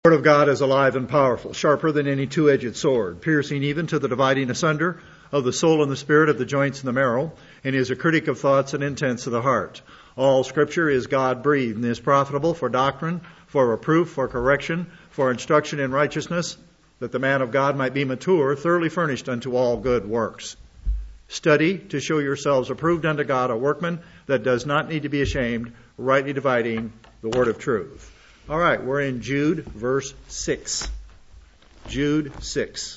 The Word of God is alive and powerful, sharper than any two-edged sword, piercing even to the dividing asunder of the soul and the spirit, of the joints and the marrow, and is a critic of thoughts and intents of the heart. All Scripture is God-breathed and is profitable for doctrine, for reproof, for correction, for instruction in righteousness, that the man of God might be mature, thoroughly furnished unto all good works. Study to show yourselves approved unto God, a workman that does not need to be ashamed, rightly dividing the word of truth. All right, we're in Jude, verse 6. Jude 6.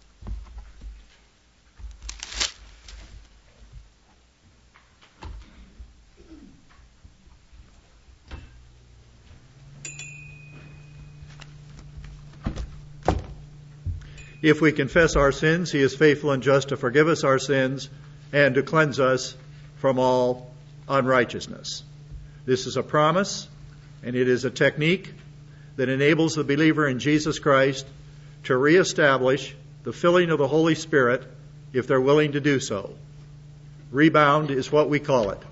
If we confess our sins, He is faithful and just to forgive us our sins and to cleanse us from all unrighteousness. This is a promise, and it is a technique that enables the believer in Jesus Christ to reestablish the filling of the Holy Spirit if they're willing to do so. Rebound is what we call it.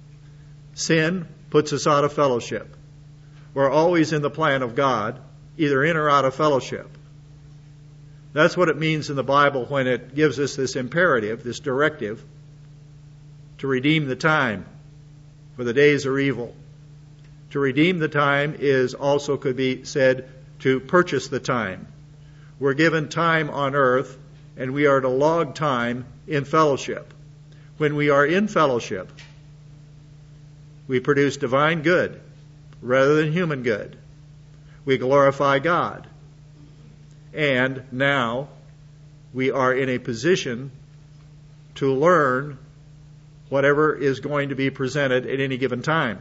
Sin puts us out of fellowship. We're always in the plan of God, either in or out of fellowship. That's what it means in the Bible when it gives us this imperative, this directive, to redeem the time, for the days are evil. To redeem the time is also could be said to purchase the time. We're given time on earth, and we are to log time in fellowship. When we are in fellowship, we produce divine good rather than human good. We glorify God. And now we are in a position to learn whatever is going to be presented at any given time.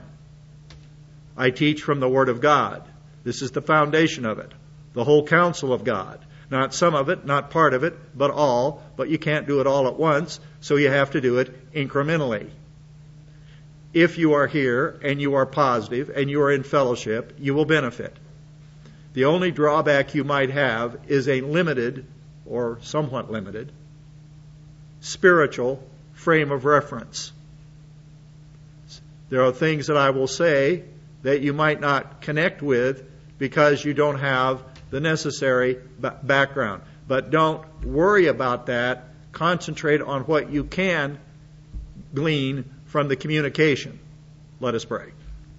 I teach from the Word of God. This is the foundation of it. The whole counsel of God. Not some of it, not part of it, but all. But you can't do it all at once, so you have to do it incrementally. If you are here and you are positive and you are in fellowship, you will benefit. The only drawback you might have is a limited, or somewhat limited, spiritual frame of reference. There are things that I will say that you might not connect with because you don't have the necessary background. But don't worry about that. Concentrate on what you can glean from the communication. Let us pray.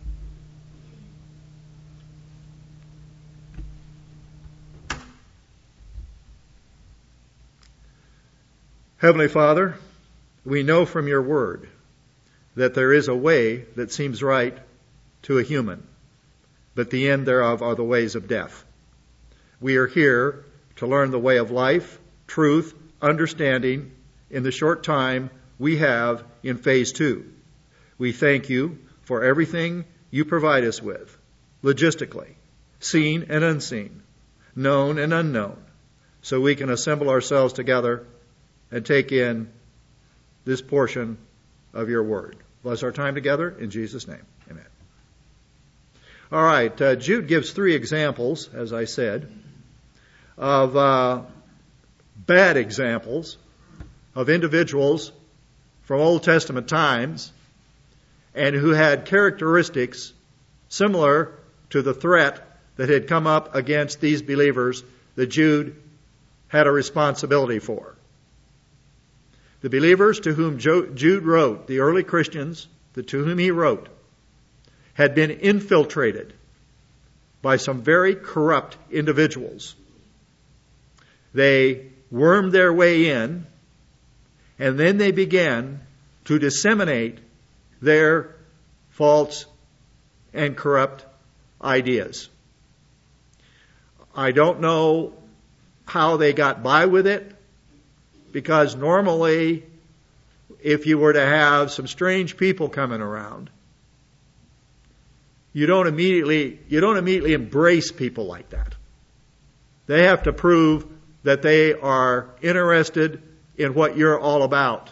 Heavenly Father, we know from your word that there is a way that seems right to a human, but the end thereof are the ways of death. We are here to learn the way of life, truth, understanding in the short time we have in phase 2. We thank you for everything you provide us with, logistically, seen and unseen, known and unknown, so we can assemble ourselves together and take in this portion of your word. Bless our time together in Jesus' name. Amen. All right, Jude gives 3 examples, as I said, of bad examples of individuals from Old Testament times and who had characteristics similar to the threat that had come up against these believers that Jude had a responsibility for. The believers to whom Jude wrote, the early Christians to whom he wrote, had been infiltrated by some very corrupt individuals. They wormed their way in, and then they began to disseminate their false and corrupt ideas. I don't know how they got by with it, because normally, if you were to have some strange people coming around, you don't immediately embrace people like that. They have to prove that they are interested in what you're all about.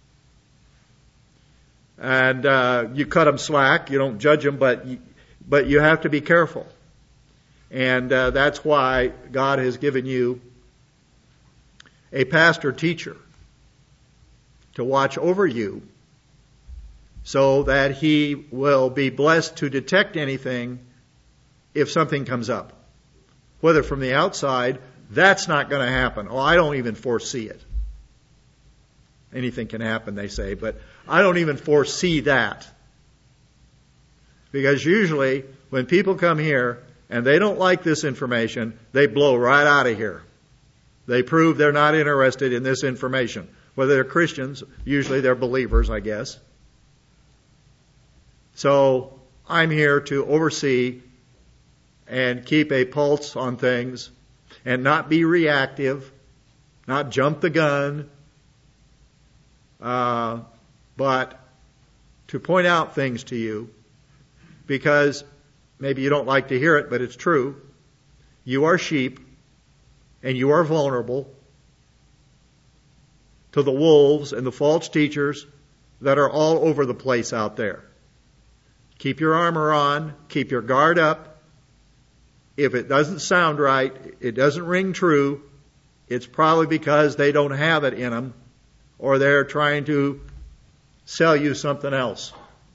And you cut them slack, you don't judge them, but you have to be careful. And that's why God has given you a pastor teacher to watch over you so that he will be blessed to detect anything if something comes up. whether from the outside, that's not going to happen. Oh, I don't even foresee it. Anything can happen, they say, but I don't even foresee that. Because usually, when people come here and they don't like this information, they blow right out of here. They prove they're not interested in this information. Whether they're Christians, usually they're believers, I guess. So, I'm here to oversee and keep a pulse on things and not be reactive, not jump the gun, but to point out things to you, because maybe you don't like to hear it, but it's true. You are sheep, and you are vulnerable to the wolves and the false teachers that are all over the place out there. Keep your armor on, keep your guard up. If it doesn't sound right, it doesn't ring true, it's probably because they don't have it in them, or they're trying to sell you something else.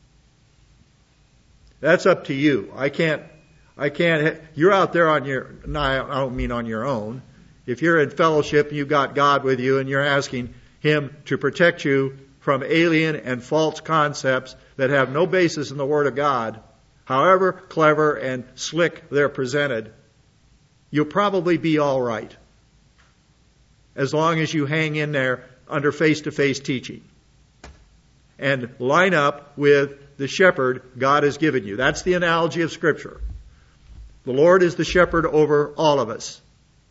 That's up to you. I can't, you're out there on your, no, I don't mean on your own. If you're in fellowship and you've got God with you and you're asking Him to protect you from alien and false concepts that have no basis in the Word of God, however clever and slick they're presented, you'll probably be all right. As long as you hang in there under face-to-face teaching and line up with the shepherd God has given you. That's the analogy of Scripture. The Lord is the shepherd over all of us.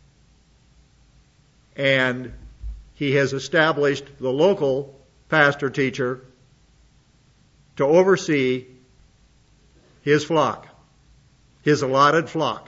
And He has established the local pastor-teacher to oversee His flock, His allotted flock.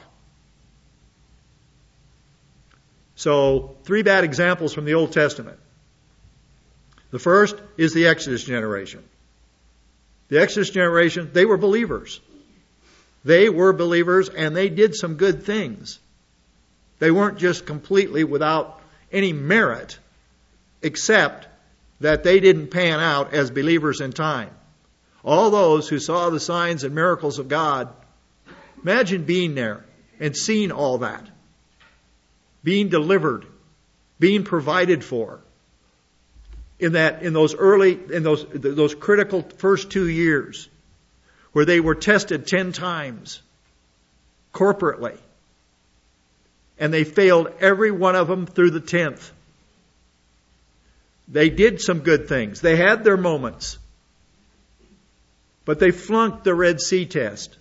So, 3 bad examples from the Old Testament. The first is the Exodus generation. The Exodus generation, they were believers. They were believers and they did some good things. They weren't just completely without any merit, except that they didn't pan out as believers in time. All those who saw the signs and miracles of God, imagine being there and seeing all that. Being delivered, being provided for. In those critical first 2 years, where they were tested 10 times corporately, and they failed every one of them through the 10th. They did some good things. They had their moments, but they flunked the Red Sea test.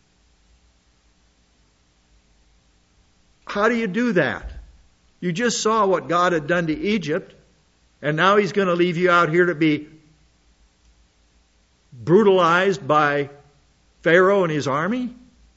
How do you do that? You just saw what God had done to Egypt. And now He's going to leave you out here to be brutalized by Pharaoh and his army?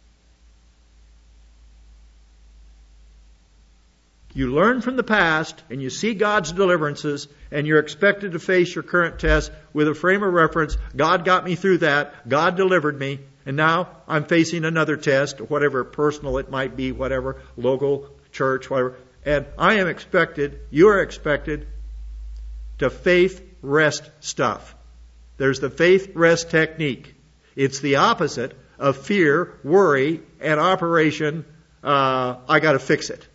You learn from the past and you see God's deliverances and you're expected to face your current test with a frame of reference. God got me through that. God delivered me. And now I'm facing another test, whatever personal it might be, whatever, local, church, whatever. And I am expected, you are expected to faith rest stuff. There's the faith rest technique. It's the opposite of fear, worry, and operation, I got to fix it.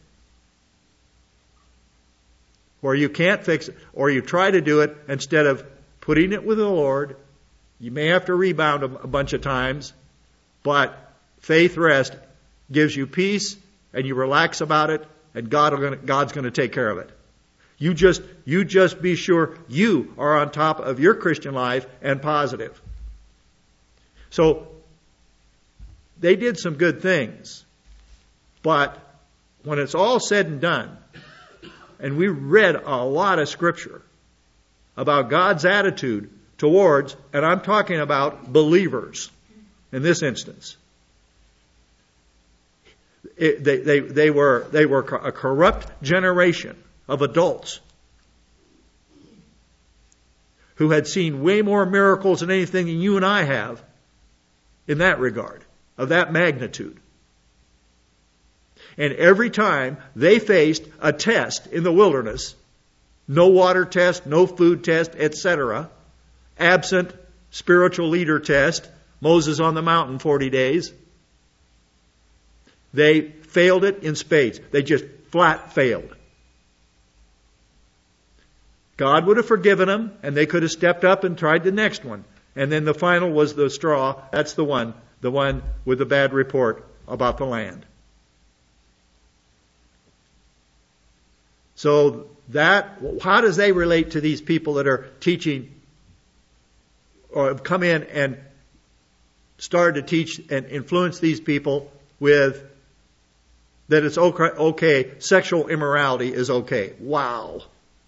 Or you can't fix it, or you try to do it instead of putting it with the Lord. You may have to rebound a bunch of times, but faith rest gives you peace, and you relax about it, and God's going to take care of it. You just be sure you are on top of your Christian life and positive. So, they did some good things. But when it's all said and done, and we read a lot of Scripture about God's attitude towards, and I'm talking about believers in this instance. They were a corrupt generation of adults who had seen way more miracles than anything than you and I have in that regard, of that magnitude. And every time they faced a test in the wilderness, no water test, no food test, etc., absent spiritual leader test, Moses on the mountain 40 days, They failed it in spades. They just flat failed. God would have forgiven them, and they could have stepped up and tried the next one. And then the final was the straw. That's the one with the bad report about the land. So how does they relate to these people that are teaching or have come in and started to teach and influence these people with that it's okay, sexual immorality is okay? Wow.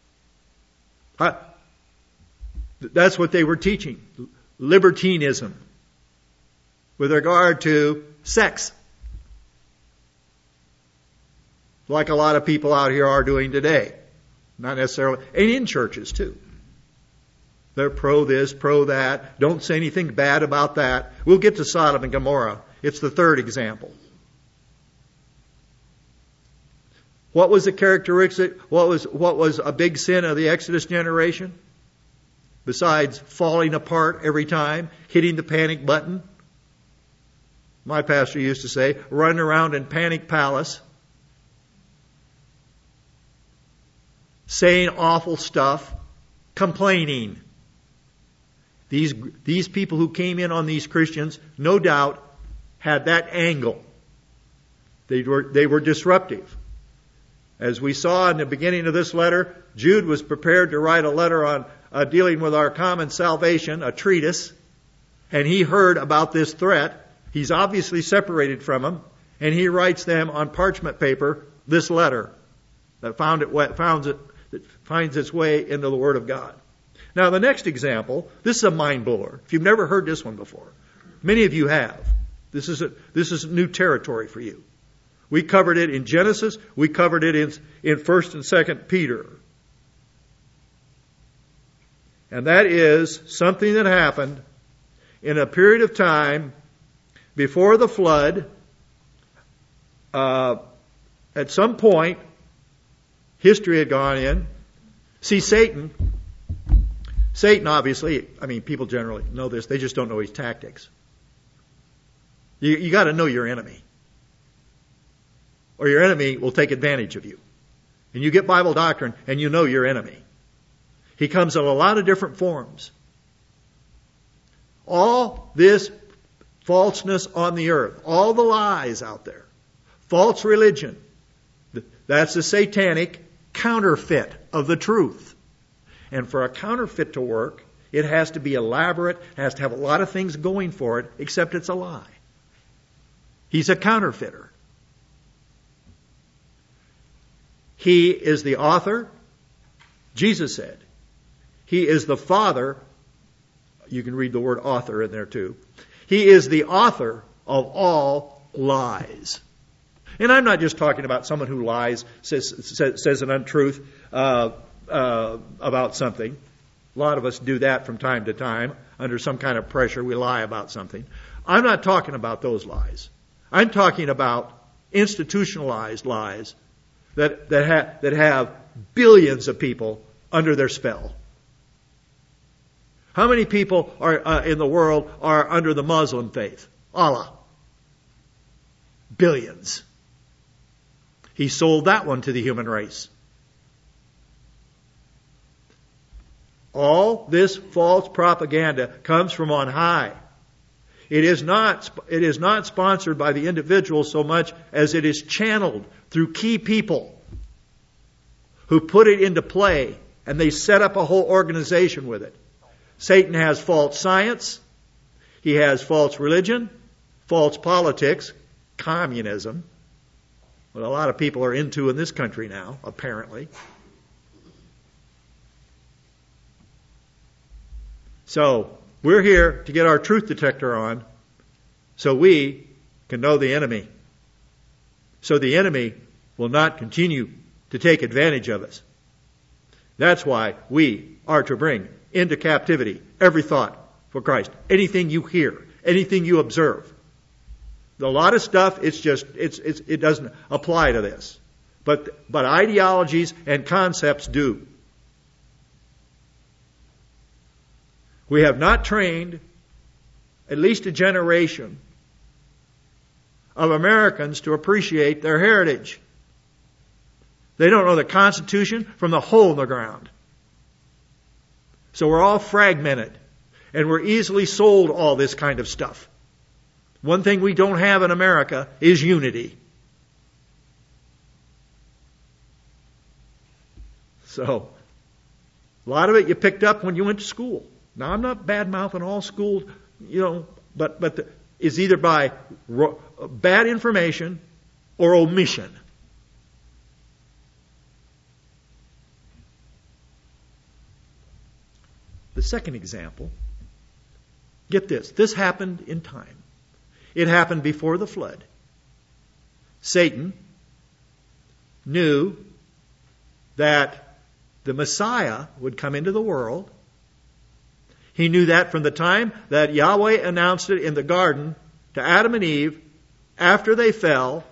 That's what they were teaching. Libertinism with regard to sex. Like a lot of people out here are doing today. Not necessarily, and in churches too. They're pro this, pro that. Don't say anything bad about that. We'll get to Sodom and Gomorrah. It's the third example. What was the characteristic? What was a big sin of the Exodus generation? Besides falling apart every time, hitting the panic button. My pastor used to say, running around in panic palace, saying awful stuff, complaining. These people who came in on these Christians, no doubt, had that angle. They were disruptive. As we saw in the beginning of this letter, Jude was prepared to write a letter on dealing with our common salvation, a treatise, and he heard about this threat. He's obviously separated from them, and he writes them on parchment paper this letter that finds its way into the Word of God. Now, the next example, this is a mind blower. If you've never heard this one before, many of you have. This is new territory for you. We covered it in Genesis. We covered it in 1st and 2nd Peter. And that is something that happened in a period of time before the flood. At some point, history had gone in. See, Satan obviously, people generally know this. They just don't know his tactics. You got to know your enemy. Or your enemy will take advantage of you. And you get Bible doctrine and you know your enemy. He comes in a lot of different forms. All this falseness on the earth, all the lies out there, false religion, that's the satanic counterfeit of the truth. And for a counterfeit to work, it has to be elaborate, has to have a lot of things going for it, except it's a lie. He's a counterfeiter. He is the author. Jesus said, He is the father. You can read the word author in there too. He is the author of all lies. And I'm not just talking about someone who lies, says an untruth about something. A lot of us do that from time to time. Under some kind of pressure, we lie about something. I'm not talking about those lies. I'm talking about institutionalized lies that have billions of people under their spell. How many people are in the world are under the Muslim faith? Allah. Billions. He sold that one to the human race. All this false propaganda comes from on high. It is not sponsored by the individual so much as it is channeled through key people who put it into play, and they set up a whole organization with it. Satan has false science. He has false religion, false politics, communism, what a lot of people are into in this country now, apparently. So, we're here to get our truth detector on so we can know the enemy. So the enemy will not continue to take advantage of us. That's why we are to bring into captivity every thought for Christ. Anything you hear, anything you observe. A lot of stuff, it doesn't apply to this. But ideologies and concepts do. We have not trained at least a generation of Americans to appreciate their heritage. They don't know the Constitution from the hole in the ground. So we're all fragmented, and we're easily sold all this kind of stuff. One thing we don't have in America is unity. So, a lot of it you picked up when you went to school. Now, I'm not bad-mouthing all schools, but it's either by bad information or omission. The second example, get this. This happened in time. It happened before the flood. Satan knew that the Messiah would come into the world. He knew that from the time that Yahweh announced it in the garden to Adam and Eve after they fell,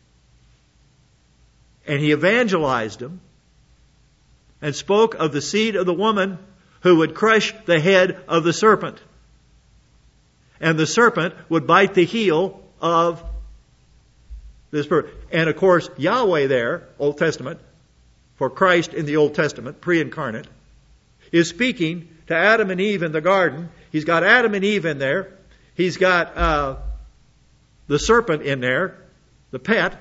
and he evangelized them and spoke of the seed of the woman who would crush the head of the serpent. And the serpent would bite the heel of this person. And of course, Yahweh there, Old Testament, for Christ in the Old Testament, pre-incarnate, is speaking to Adam and Eve in the garden. He's got Adam and Eve in there. He's got the serpent in there, the pet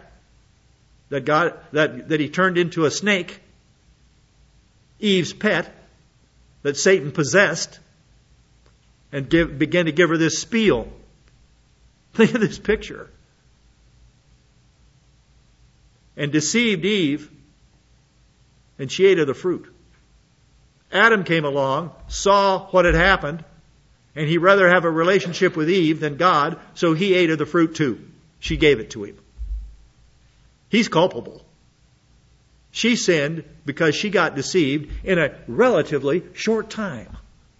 that he turned into a snake, Eve's pet that Satan possessed, and began to give her this spiel. Think of this picture. And deceived Eve, and she ate of the fruit. Adam came along, saw what had happened, and he'd rather have a relationship with Eve than God, so he ate of the fruit too. She gave it to him. He's culpable. She sinned because she got deceived in a relatively short time.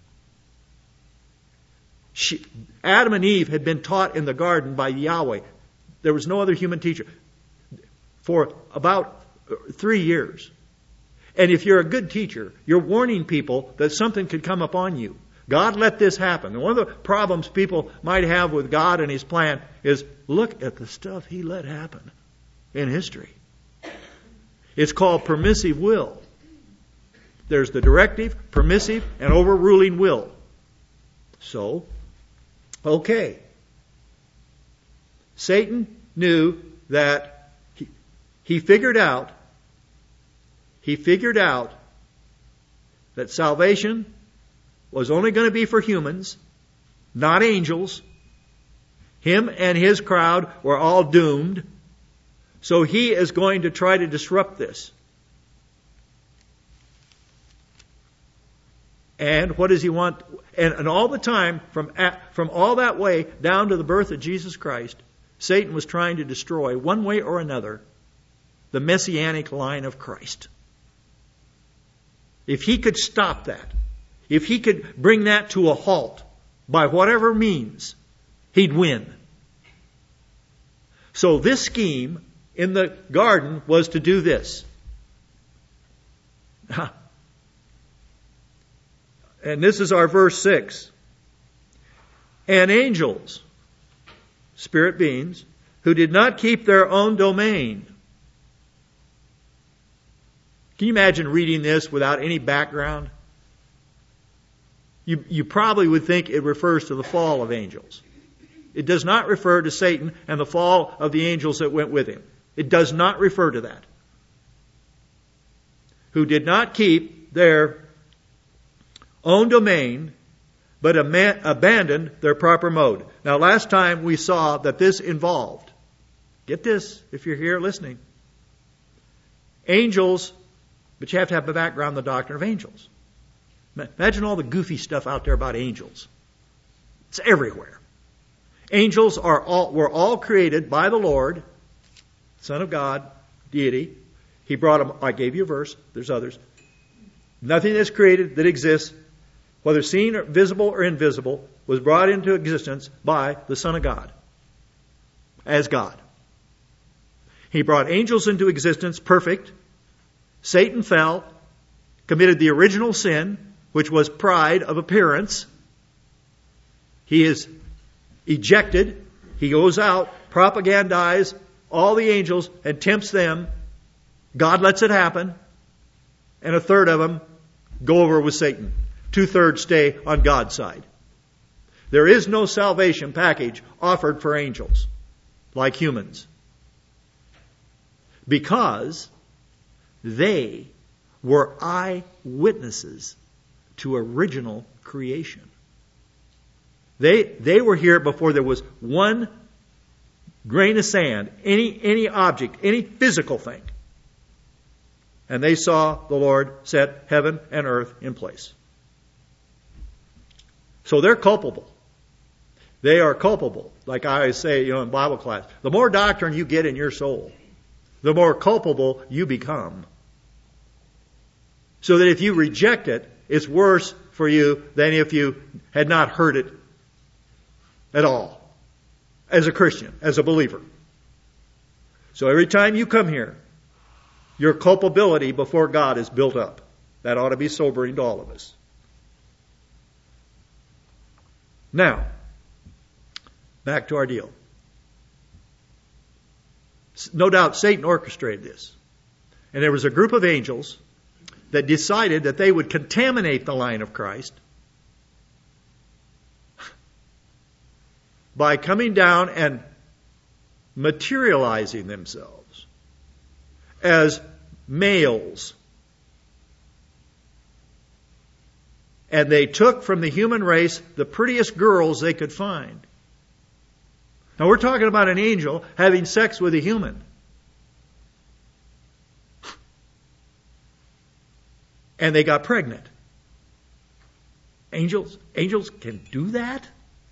Adam and Eve had been taught in the garden by Yahweh. There was no other human teacher for about 3 years. And if you're a good teacher, you're warning people that something could come upon you. God let this happen. And one of the problems people might have with God and His plan is, look at the stuff He let happen in history. It's called permissive will. There's the directive, permissive, and overruling will. So, okay. Satan knew that he figured out that salvation was only going to be for humans, not angels. Him and his crowd were all doomed. So he is going to try to disrupt this. And what does he want? And all the time, from all that way down to the birth of Jesus Christ, Satan was trying to destroy, one way or another, the messianic line of Christ. If he could stop that, if he could bring that to a halt by whatever means, he'd win. So this scheme in the garden was to do this. And this is our verse 6. And angels, spirit beings, who did not keep their own domain. Can you imagine reading this without any background? You probably would think it refers to the fall of angels. It does not refer to Satan and the fall of the angels that went with him. It does not refer to that. Who did not keep their own domain, but abandoned their proper mode. Now, last time we saw that this involved, get this if you're here listening, angels, but you have to have a background in the doctrine of angels. Imagine all the goofy stuff out there about angels. It's everywhere. Angels were all created by the Lord, Son of God, deity. He brought them, I gave you a verse, there's others. Nothing that's created that exists, whether seen or visible or invisible, was brought into existence by the Son of God, as God. He brought angels into existence, perfect. Satan fell, committed the original sin, which was pride of appearance. He is ejected. He goes out propagandize all the angels and tempts them. God lets it happen. And a third of them go over with Satan. 2/3 stay on God's side. There is no salvation package offered for angels like humans, because they were eyewitnesses to original creation. They were here before there was one grain of sand, any object, any physical thing. And they saw the Lord set heaven and earth in place. So they're culpable. They are culpable. Like I always say, in Bible class, the more doctrine you get in your soul, the more culpable you become. So that if you reject it, it's worse for you than if you had not heard it at all. As a Christian, as a believer. So every time you come here, your culpability before God is built up. That ought to be sobering to all of us. Now, back to our deal. No doubt Satan orchestrated this. And there was a group of angels that decided that they would contaminate the line of Christ by coming down and materializing themselves as males. And they took from the human race the prettiest girls they could find. Now we're talking about an angel having sex with a human. And they got pregnant. Angels can do that?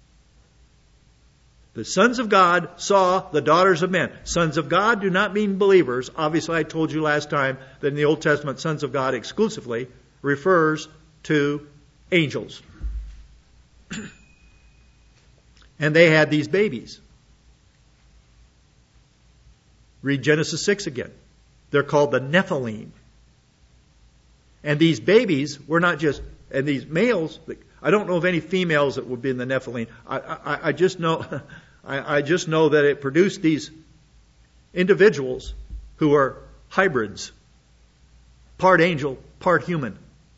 The sons of God saw the daughters of men. Sons of God do not mean believers. Obviously, I told you last time that in the Old Testament, sons of God exclusively refers to angels. And they had these babies. Read Genesis 6 again. They're called the Nephilim. And these babies were not just, and these males, I don't know of any females that would be in the Nephilim. I just know, I just know that it produced these individuals who are hybrids, part angel, part human.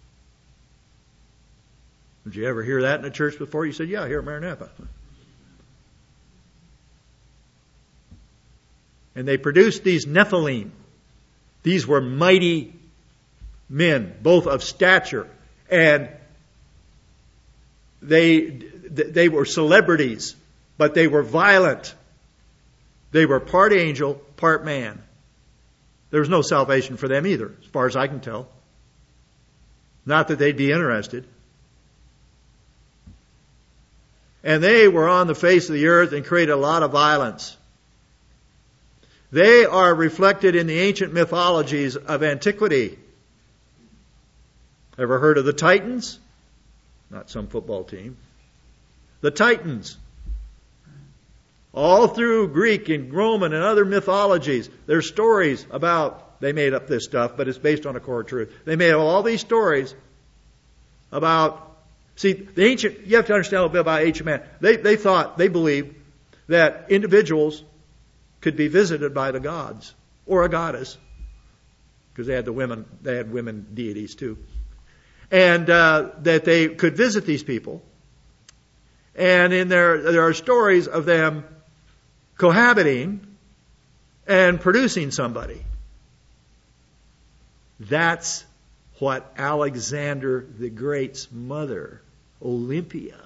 Did you ever hear that in a church before? You said, yeah, here at Maranatha. And they produced these Nephilim. These were mighty men, both of stature, and they were celebrities, but they were violent. They were part angel, part man. There was no salvation for them either, as far as I can tell. Not that they'd be interested. And they were on the face of the earth and created a lot of violence. They are reflected in the ancient mythologies of antiquity. Ever heard of the Titans? Not some football team. The Titans. All through Greek and Roman and other mythologies, there's stories about, they made up this stuff, but it's based on a core truth. They made up all these stories about, see, the ancient, you have to understand a little bit about ancient man. They believed that individuals could be visited by the gods or a goddess, because they had women deities too. And that they could visit these people. And there are stories of them cohabiting and producing somebody. That's what Alexander the Great's mother, Olympia,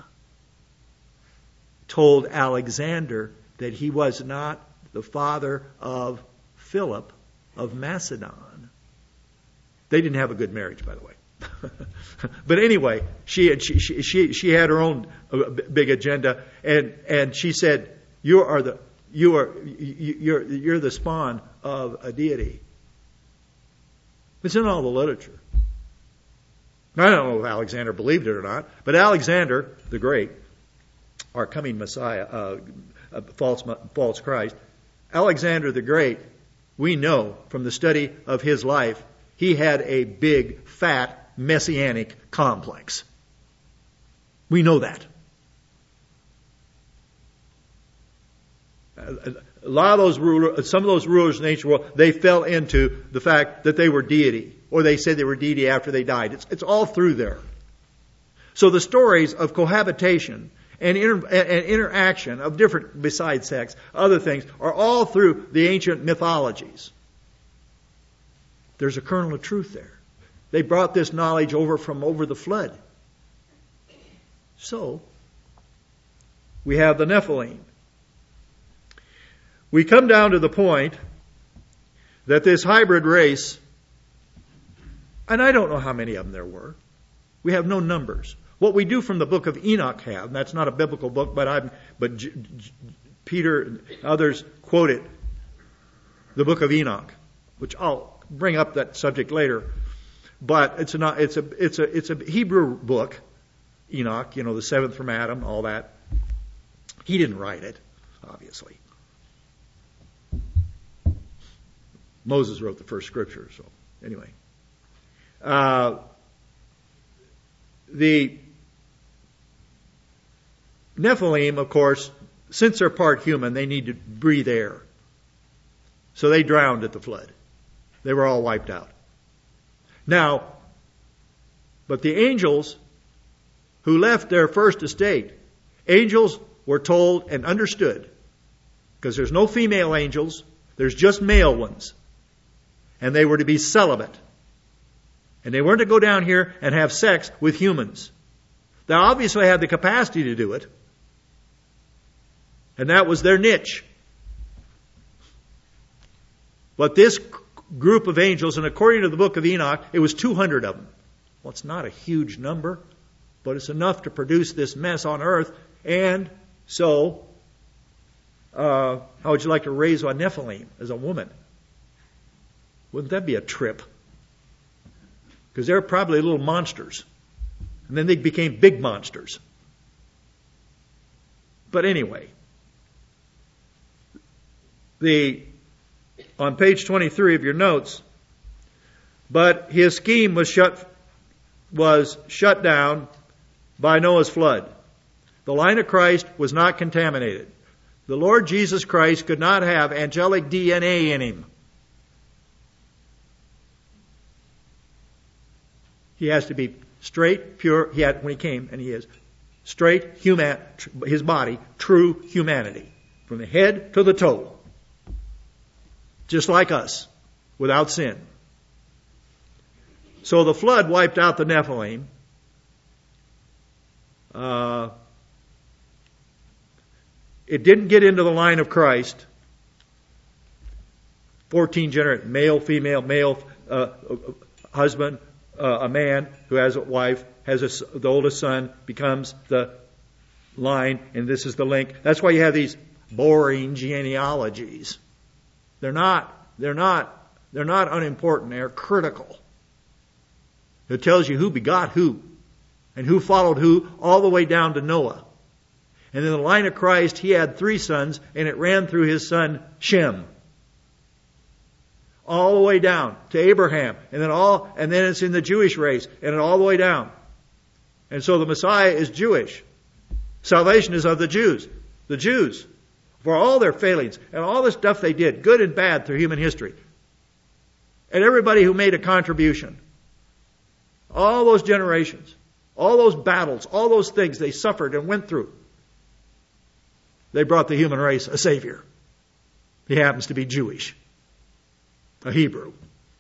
told Alexander that he was not the father of Philip of Macedon. They didn't have a good marriage, by the way. But anyway, she had her own big agenda, and she said, "You're the spawn of a deity." It's in all the literature. Now, I don't know if Alexander believed it or not, but Alexander the Great, our coming Messiah, false Christ, Alexander the Great, we know from the study of his life, he had a big, fat, messianic complex. We know that. a lot of those rulers, some of those rulers in the ancient world, they fell into the fact that they were deity, or they said they were deity after they died. It's all through there. So the stories of cohabitation and interaction of different, besides sex, other things, are all through the ancient mythologies. There's a kernel of truth there. They brought this knowledge over from over the flood. So, we have the Nephilim. We come down to the point that this hybrid race, and I don't know how many of them there were. We have no numbers. What we do from the book of Enoch have, and that's not a biblical book, but Peter and others quote it, the book of Enoch, which I'll bring up that subject later. But it's a Hebrew book, Enoch, the seventh from Adam, all that. He didn't write it, obviously. Moses wrote the first scripture, so anyway. The Nephilim, of course, since they're part human, they need to breathe air. So they drowned at the flood. They were all wiped out. Now, but the angels who left their first estate, angels were told and understood, because there's no female angels, there's just male ones. And they were to be celibate. And they weren't to go down here and have sex with humans. They obviously had the capacity to do it. And that was their niche. But this group of angels, and according to the book of Enoch, it was 200 of them. Well, it's not a huge number, but it's enough to produce this mess on earth. And so, how would you like to raise a Nephilim as a woman? Wouldn't that be a trip? Because they're probably little monsters. And then they became big monsters. But anyway, on page 23 of your notes, but his scheme was shut down by Noah's flood. The line of Christ was not contaminated. The Lord Jesus Christ could not have angelic DNA in him. He has to be straight, pure. He had when he came, and he is straight, human. His body, true humanity, from the head to the toe, just like us, without sin. So the flood wiped out the Nephilim. It didn't get into the line of Christ. 14 generate male, female, male husband. A man who has a wife, has the oldest son, becomes the line, and this is the link. That's why you have these boring genealogies. They're not unimportant. They're critical. It tells you who begot who, and who followed who, all the way down to Noah. And in the line of Christ, he had 3 sons, and it ran through his son Shem. All the way down to Abraham, and then it's in the Jewish race, and all the way down. And so the Messiah is Jewish. Salvation is of the Jews. The Jews, for all their failings and all the stuff they did, good and bad through human history. And everybody who made a contribution. All those generations, all those battles, all those things they suffered and went through. They brought the human race a Savior. He happens to be Jewish. A Hebrew.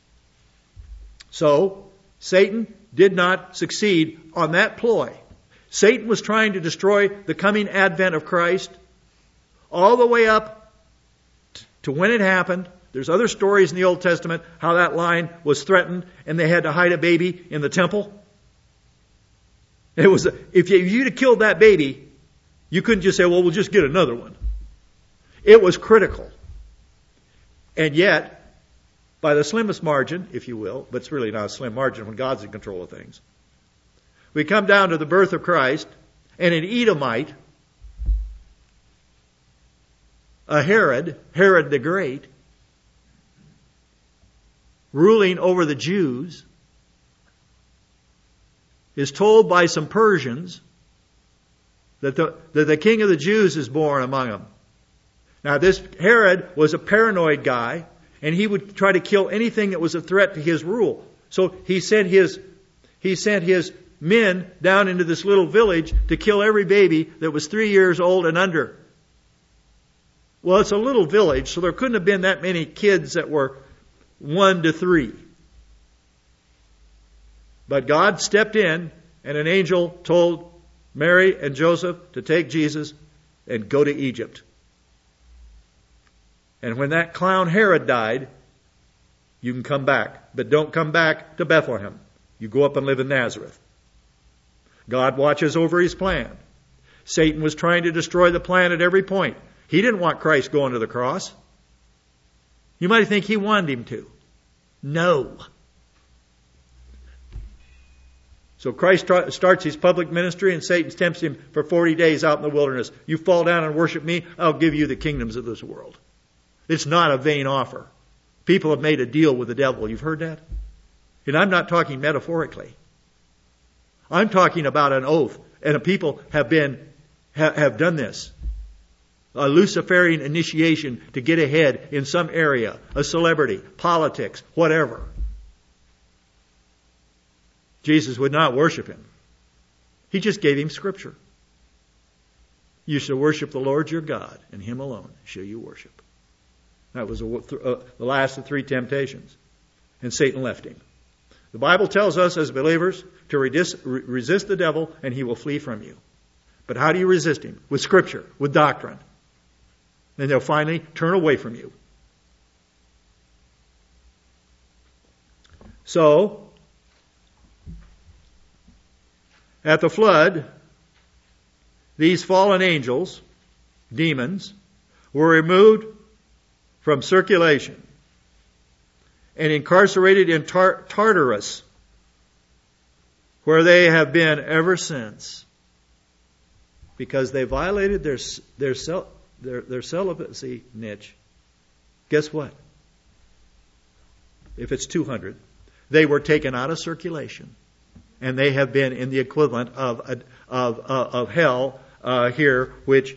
So, Satan did not succeed on that ploy. Satan was trying to destroy the coming advent of Christ all the way up to when it happened. There's other stories in the Old Testament how that line was threatened and they had to hide a baby in the temple. It was, if you'd have killed that baby, you couldn't just say, well, we'll just get another one. It was critical. And yet, by the slimmest margin, if you will, but it's really not a slim margin when God's in control of things, we come down to the birth of Christ, and an Edomite, a Herod the Great, ruling over the Jews, is told by some Persians that the king of the Jews is born among them. Now this Herod was a paranoid guy, and he would try to kill anything that was a threat to his rule. So he sent his men down into this little village to kill every baby that was 3 years old and under. Well, it's a little village, so there couldn't have been that many kids that were 1 to 3. But God stepped in, and an angel told Mary and Joseph to take Jesus and go to Egypt. And when that clown Herod died, you can come back. But don't come back to Bethlehem. You go up and live in Nazareth. God watches over His plan. Satan was trying to destroy the plan at every point. He didn't want Christ going to the cross. You might think He wanted Him to. No. So Christ starts His public ministry, and Satan tempts Him for 40 days out in the wilderness. You fall down and worship me, I'll give you the kingdoms of this world. It's not a vain offer. People have made a deal with the devil. You've heard that? And I'm not talking metaphorically. I'm talking about an oath. And a people have done this. A Luciferian initiation to get ahead in some area. A celebrity, politics, whatever. Jesus would not worship him. He just gave him Scripture. You shall worship the Lord your God, and Him alone shall you worship. That was the last of 3 temptations. And Satan left him. The Bible tells us as believers to resist the devil and he will flee from you. But how do you resist him? With Scripture, with doctrine. Then they'll finally turn away from you. So, at the flood, these fallen angels, demons, were removed from circulation and incarcerated in Tartarus, where they have been ever since, because they violated their celibacy niche. Guess what? If it's 200, they were taken out of circulation, and they have been in the equivalent of hell here, which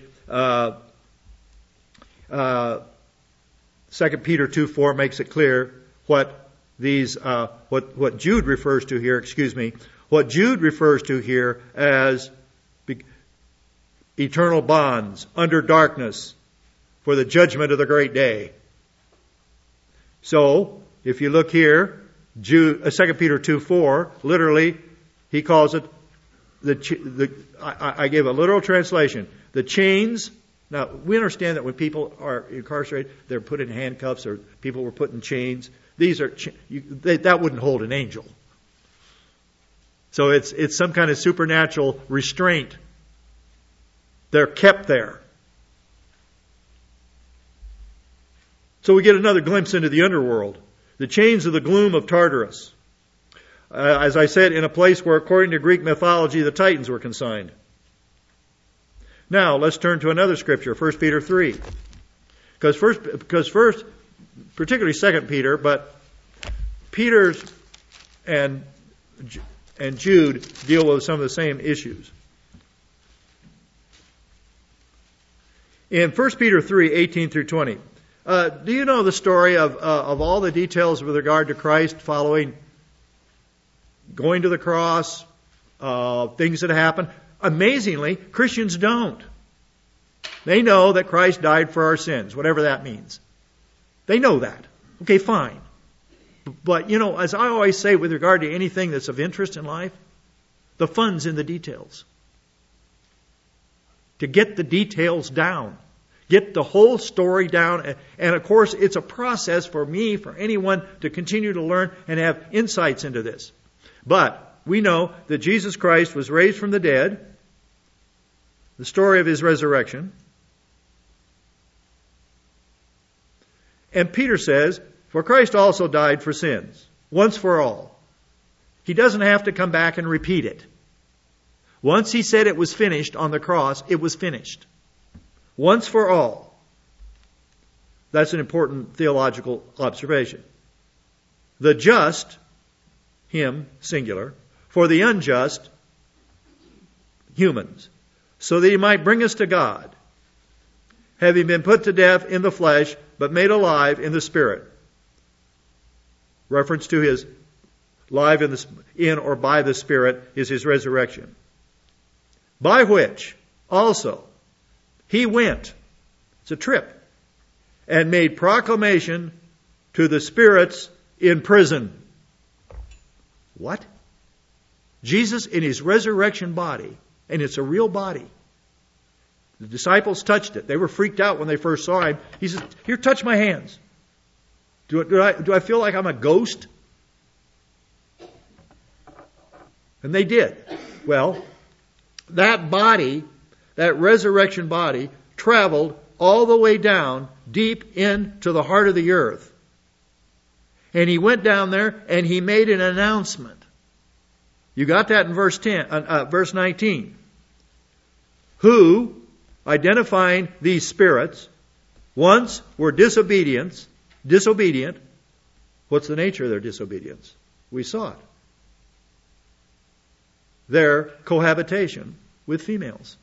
2 Peter 2:4 makes it clear what Jude refers to here. What Jude refers to here as eternal bonds under darkness for the judgment of the great day. So, if you look here, 2 Peter 2:4, literally, he calls it I gave a literal translation. The chains. Now, we understand that when people are incarcerated, they're put in handcuffs, or people were put in chains. That wouldn't hold an angel. So it's some kind of supernatural restraint. They're kept there. So we get another glimpse into the underworld. The chains of the gloom of Tartarus. As I said, in a place where, according to Greek mythology, the Titans were consigned. Now, let's turn to another scripture, 1 Peter 3. Because first, particularly 2 Peter, but Peter's and Jude deal with some of the same issues. In 1 Peter 3, 18 through 20, do you know the story of all the details with regard to Christ following going to the cross, things that happen? Amazingly, Christians don't. They know that Christ died for our sins, whatever that means. They know that. Okay, fine. But, as I always say with regard to anything that's of interest in life, the fun's in the details. To get the details down. Get the whole story down. And of course, it's a process for me, for anyone, to continue to learn and have insights into this. But we know that Jesus Christ was raised from the dead. The story of His resurrection. And Peter says, for Christ also died for sins, once for all. He doesn't have to come back and repeat it. Once He said it was finished on the cross, it was finished. Once for all. That's an important theological observation. The just, Him, singular, for the unjust, humans, so that He might bring us to God, having been put to death in the flesh, but made alive in the Spirit. Reference to his live in or by the Spirit is his resurrection. By which also he went, it's a trip, and made proclamation to the spirits in prison. What? Jesus in his resurrection body, and it's a real body. The disciples touched it. They were freaked out when they first saw him. He said, "Here, touch my hands. Do I feel like I'm a ghost?" And they did. Well, that body, that resurrection body, traveled all the way down, deep into the heart of the earth. And he went down there and he made an announcement. You got that in verse 19. Who, identifying these spirits, once were disobedient. What's the nature of their disobedience? We saw it. Their cohabitation with females.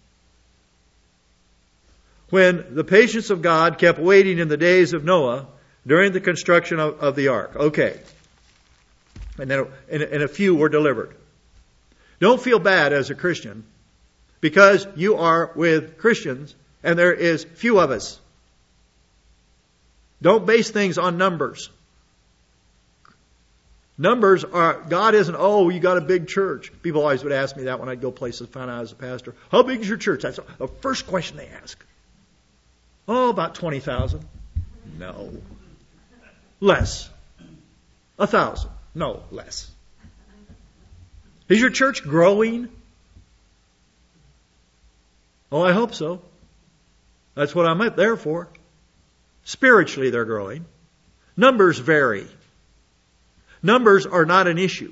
When the patience of God kept waiting in the days of Noah during the construction of the ark. Okay. And then and a few were delivered. Don't feel bad as a Christian because you are with Christians and there is few of us. Don't base things on numbers. Numbers are, God isn't, oh, you got a big church. People always would ask me that when I'd go places, find out as a pastor. How big is your church? That's the first question they ask. Oh, about 20,000. No. Less. 1,000. No, less. Is your church growing? Oh, I hope so. That's what I'm there for. Spiritually, they're growing. Numbers vary. Numbers are not an issue.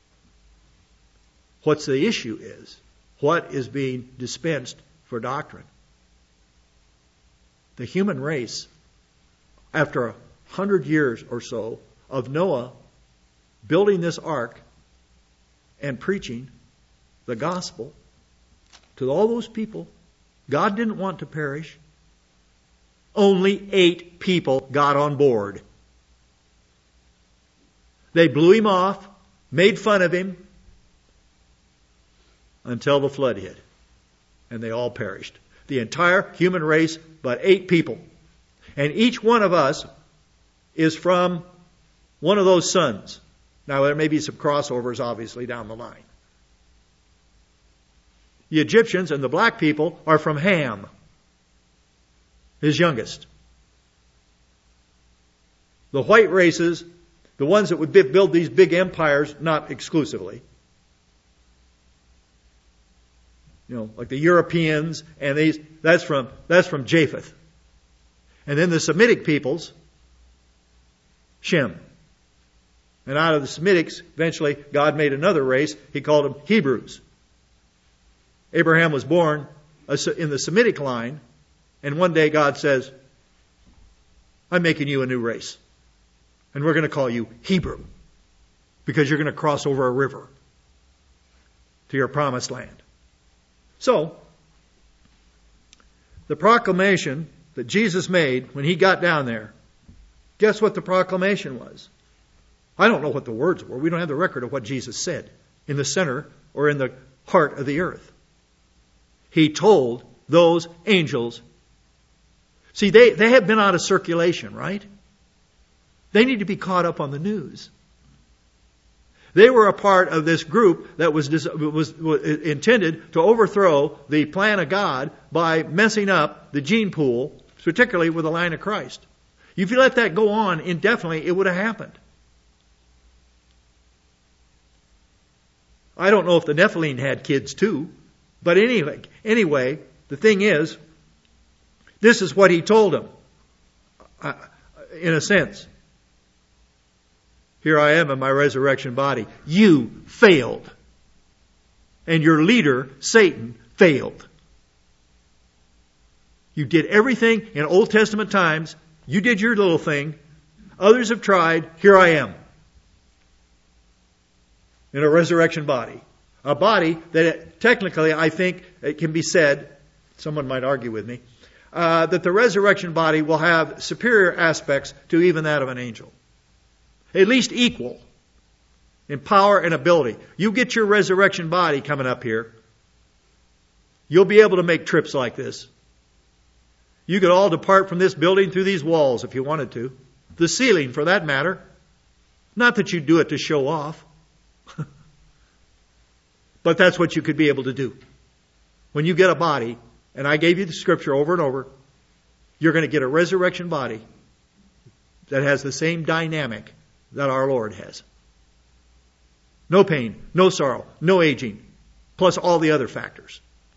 What's the issue is, what is being dispensed for doctrine? The human race, after 100 years or so of Noah building this ark and preaching the gospel to all those people, God didn't want to perish. Only 8 people got on board. They blew him off, made fun of him, until the flood hit. And they all perished. The entire human race, but 8 people. And each one of us is from one of those sons. Now, there may be some crossovers, obviously, down the line. The Egyptians and the black people are from Ham, his youngest. The white races, the ones that would build these big empires, not exclusively. You know, like the Europeans and these, that's from Japheth. And then the Semitic peoples, Shem. And out of the Semitics, eventually God made another race. He called them Hebrews. Abraham was born in the Semitic line, and one day God says, I'm making you a new race. And we're going to call you Hebrew, because you're going to cross over a river to your promised land. So, the proclamation that Jesus made when he got down there, guess what the proclamation was? I don't know what the words were. We don't have the record of what Jesus said in the center or in the heart of the earth. He told those angels. See, they have been out of circulation, right? They need to be caught up on the news. They were a part of this group that was intended to overthrow the plan of God by messing up the gene pool, particularly with the line of Christ. If you let that go on indefinitely, it would have happened. I don't know if the Nephilim had kids too, but anyway, the thing is, this is what he told them, in a sense. Here I am in my resurrection body. You failed. And your leader, Satan, failed. You did everything in Old Testament times. You did your little thing. Others have tried. Here I am. In a resurrection body. A body that technically, I think, it can be said, someone might argue with me, that the resurrection body will have superior aspects to even that of an angel. At least equal in power and ability. You get your resurrection body coming up here, you'll be able to make trips like this. You could all depart from this building through these walls if you wanted to. The ceiling, for that matter. Not that you do it to show off. But that's what you could be able to do. When you get a body, and I gave you the scripture over and over, you're going to get a resurrection body that has the same dynamic that our Lord has. No pain, no sorrow, no aging, plus all the other factors.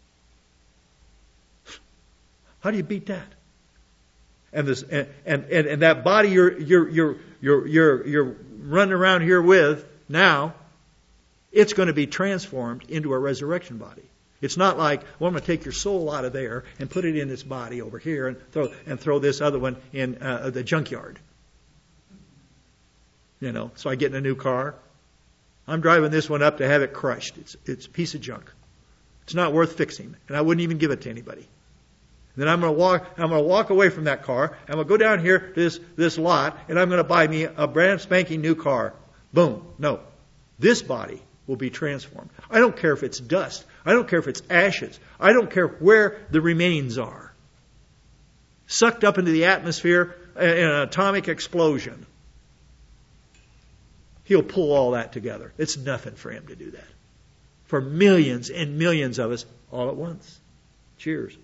How do you beat that? And this and that body you're running around here with now, it's going to be transformed into a resurrection body. It's not like, well, I'm going to take your soul out of there and put it in this body over here and throw this other one in the junkyard. So I get in a new car. I'm driving this one up to have it crushed. It's a piece of junk. It's not worth fixing, and I wouldn't even give it to anybody. Then I'm going to walk away from that car. I'm going to go down here to this lot, and I'm going to buy me a brand spanking new car. Boom. No. This body will be transformed. I don't care if it's dust. I don't care if it's ashes. I don't care where the remains are. Sucked up into the atmosphere in an atomic explosion. He'll pull all that together. It's nothing for him to do that. For millions and millions of us all at once. Cheers.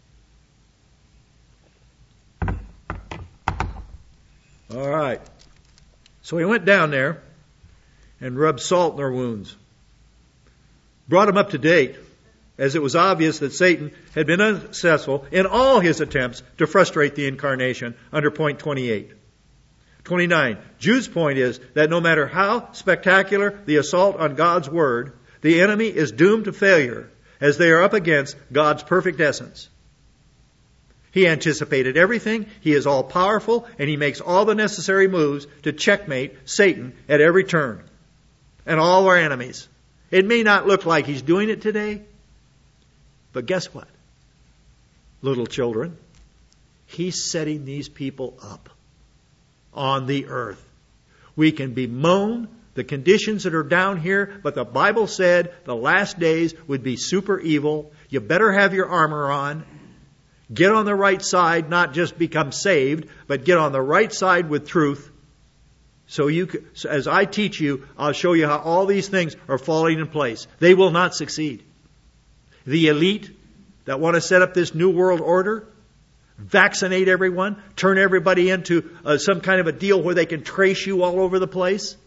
All right. So he went down there and rubbed salt in their wounds. Brought them up to date, as it was obvious that Satan had been unsuccessful in all his attempts to frustrate the incarnation under point 28. 29. Jude's point is that no matter how spectacular the assault on God's Word, the enemy is doomed to failure as they are up against God's perfect essence. He anticipated everything, he is all powerful, and he makes all the necessary moves to checkmate Satan at every turn. And all our enemies. It may not look like he's doing it today, but guess what? Little children, he's setting these people up on the earth. We can bemoan the conditions that are down here, but the Bible said the last days would be super evil. You better have your armor on. Get on the right side, not just become saved, but get on the right side with truth. So as I teach you, I'll show you how all these things are falling in place. They will not succeed. The elite that want to set up this new world order, vaccinate everyone, turn everybody into some kind of a deal where they can trace you all over the place.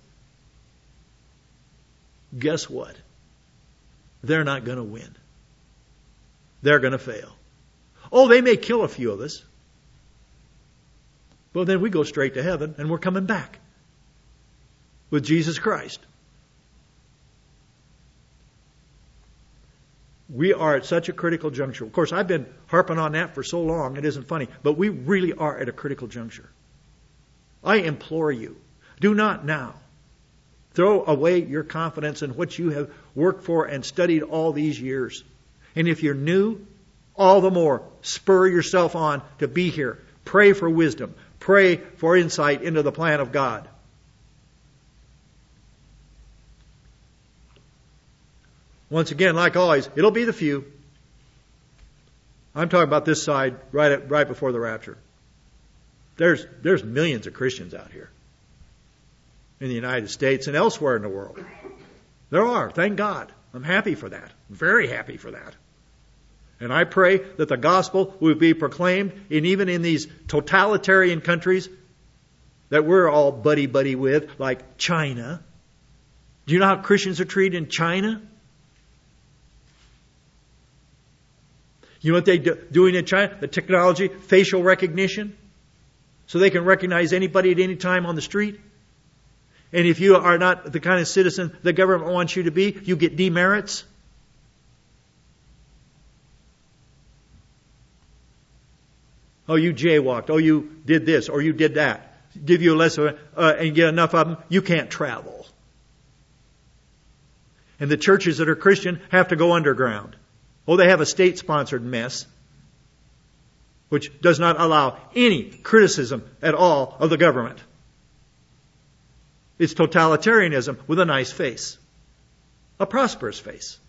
Guess what? They're not going to win. They're going to fail. Oh, they may kill a few of us. Well, then we go straight to heaven and we're coming back with Jesus Christ. We are at such a critical juncture. Of course, I've been harping on that for so long, it isn't funny. But we really are at a critical juncture. I implore you, do not now throw away your confidence in what you have worked for and studied all these years. And if you're new, all the more, spur yourself on to be here. Pray for wisdom. Pray for insight into the plan of God. Once again, like always, it'll be the few. I'm talking about this side right before the rapture. There's millions of Christians out here in the United States and elsewhere in the world. There are, thank God. I'm happy for that. Very happy for that. And I pray that the gospel will be proclaimed even in these totalitarian countries that we're all buddy-buddy with, like China. Do you know how Christians are treated in China? You know what they're doing in China? The technology, facial recognition, so they can recognize anybody at any time on the street. And if you are not the kind of citizen the government wants you to be, you get demerits. Oh, you jaywalked. Oh, you did this or you did that. Give you a lesson and get enough of them, you can't travel. And the churches that are Christian have to go underground. Oh, they have a state-sponsored mess. which does not allow any criticism at all of the government. It's totalitarianism with a nice face, a prosperous face.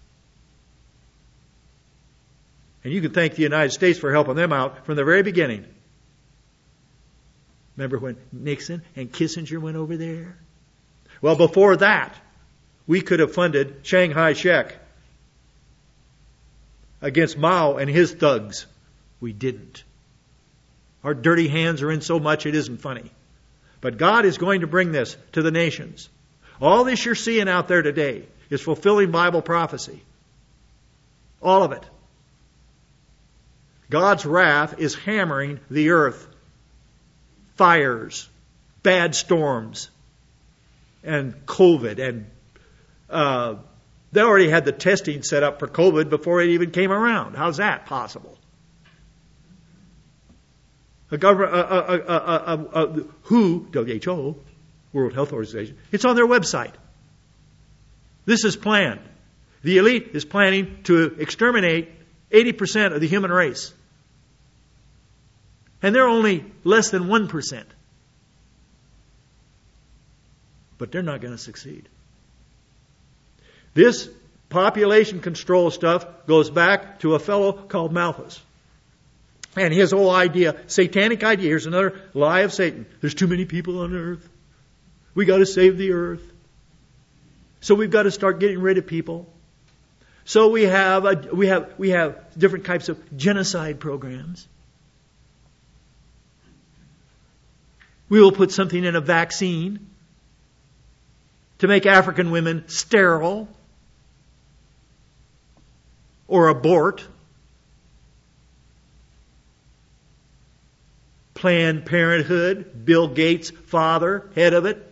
And you can thank the United States for helping them out from the very beginning. Remember when Nixon and Kissinger went over there? Well, before that, we could have funded Chiang Kai-shek against Mao and his thugs. We didn't. Our dirty hands are in so much it isn't funny. But God is going to bring this to the nations. All this you're seeing out there today is fulfilling Bible prophecy. All of it. God's wrath is hammering the earth. Fires, bad storms, and COVID. And they already had the testing set up for COVID before it even came around. How's that possible? WHO, World Health Organization, it's on their website. This is planned. The elite is planning to exterminate 80% of the human race. And they're only less than 1%. But they're not going to succeed. This population control stuff goes back to a fellow called Malthus. And his whole idea, satanic idea, here's another lie of Satan. There's too many people on earth. We got to save the earth. So we've got to start getting rid of people. So we have different types of genocide programs. We will put something in a vaccine to make African women sterile or abort. Planned Parenthood, Bill Gates' father, head of it.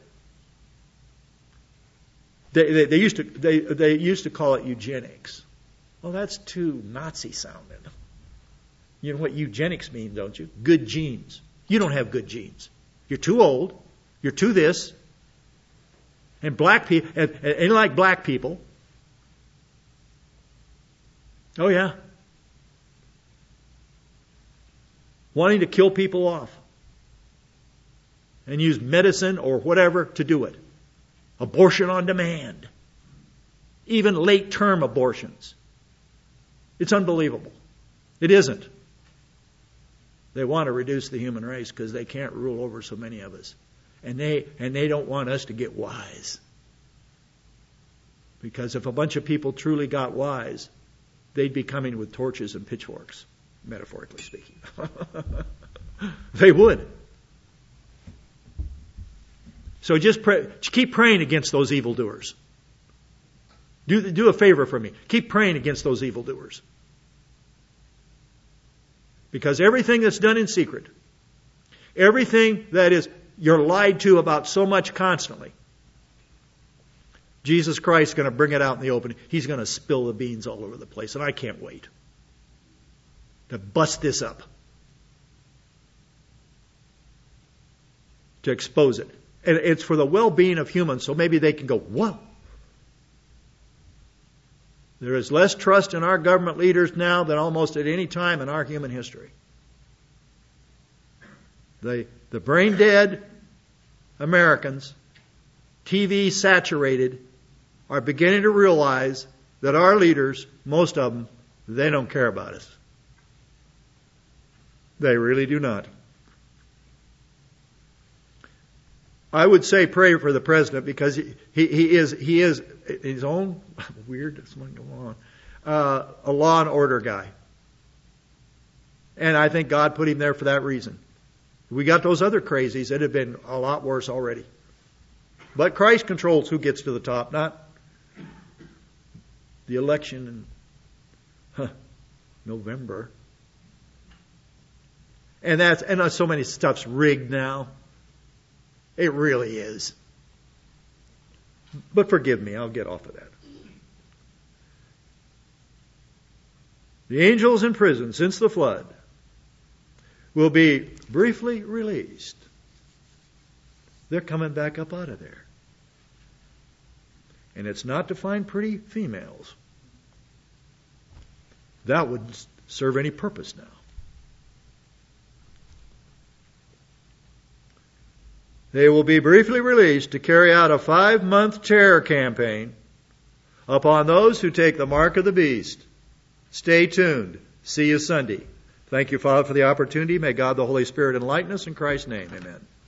They used to call it eugenics. Well, that's too Nazi sounding. You know what eugenics means, don't you? Good genes. You don't have good genes. You're too old. You're too this. And black people, and like black people. Oh yeah. Wanting to kill people off. And use medicine or whatever to do it. Abortion on demand. Even late-term abortions. It's unbelievable. It isn't. They want to reduce the human race because they can't rule over so many of us. And they don't want us to get wise. Because if a bunch of people truly got wise, they'd be coming with torches and pitchforks, metaphorically speaking. They would. So just keep praying against those evildoers. Do a favor for me. Keep praying against those evildoers. Because everything that's done in secret, everything that is you're lied to about so much constantly, Jesus Christ is going to bring it out in the open. He's going to spill the beans all over the place. And I can't wait to bust this up. To expose it. And it's for the well-being of humans, so maybe they can go, whoa. There is less trust in our government leaders now than almost at any time in our human history. The brain-dead Americans, TV saturated, are beginning to realize that our leaders, most of them, they don't care about us. They really do not. I would say pray for the president because he is his own weird. This one go on. A law and order guy, and I think God put him there for that reason. We got those other crazies that have been a lot worse already. But Christ controls who gets to the top, not the election in November. And so many stuff's rigged now. It really is. But forgive me, I'll get off of that. The angels in prison since the flood will be briefly released. They're coming back up out of there. And it's not to find pretty females. That would serve any purpose now. They will be briefly released to carry out a 5-month terror campaign upon those who take the mark of the beast. Stay tuned. See you Sunday. Thank you, Father, for the opportunity. May God the Holy Spirit enlighten us in Christ's name. Amen.